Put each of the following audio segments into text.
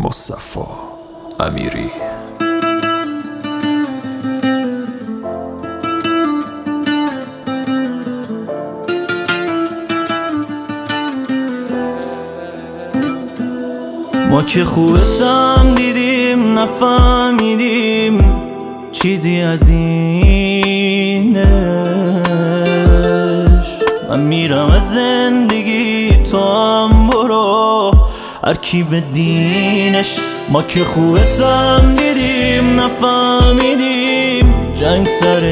مصطفی امیری. ما که خوبتم دیدیم نفهمیدیم چیزی از اینش. من میرم از زندگی تو هم برو هر کی به دینش. ما که خوبتم دیدیم نفهمیدیم جنگ سر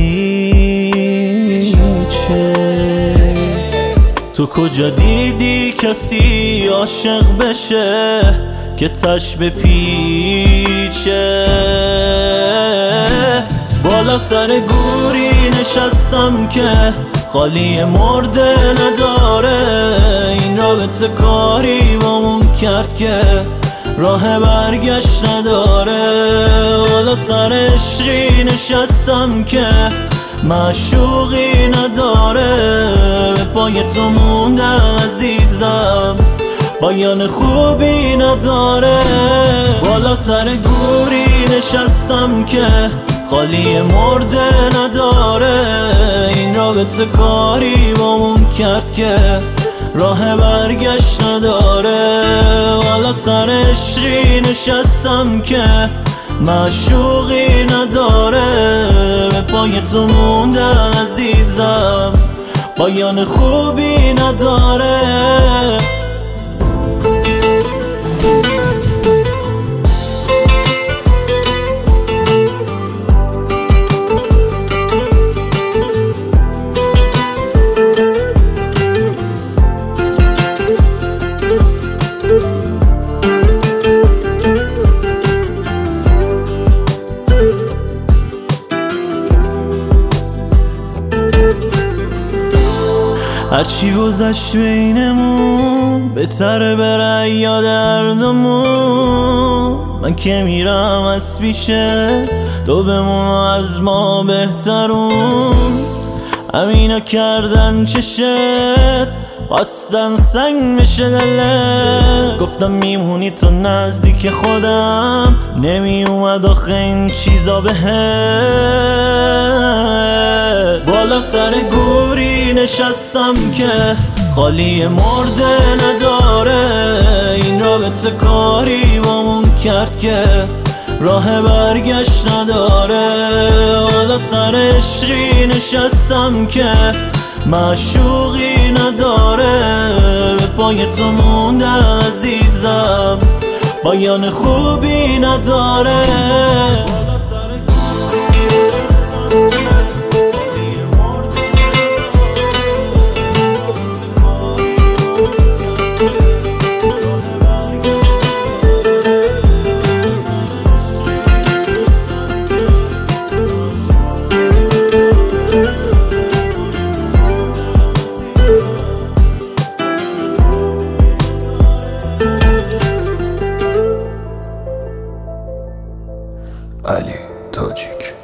هیچه. تو کجا دیدی کسی عاشق بشه که تش به پیچه؟ بالا سر گوری نشستم که خالی مرده نداره. این رابطه کاری بامون کرد که راه برگشت نداره. بالا سر عشقی نشستم که معشوقی نداره. به پای تو موندم عزیزم پایان خوبی نداره. بالا سر گوری نشستم که خالی مرده نداره. این رابطه کاری بامون کرد که راه برگشت نداره. بالا سر عشقی نشستم که معشوقی نداره. به پای تو موندم عزیزم پایان خوبی نداره. هرچی گذشت بینمون بهتره بره یاد دردمون. من که میرم از پیشه تو بمون از ما بهترون. همینا کردن چشت خواستن سنگ بشه دله. گفتم میمونی تو نزدیک خودم نمی اومد آخه این چیزا بهت. بالا سر گوری نشستم که خالی مرده نداره. این رابطه کاری بامون کرد که راه برگشت نداره. بالا سر عشقی نشستم که معشوقی نداره. به پای تو موندم عزیزم پایان خوبی نداره. علی تاجیک.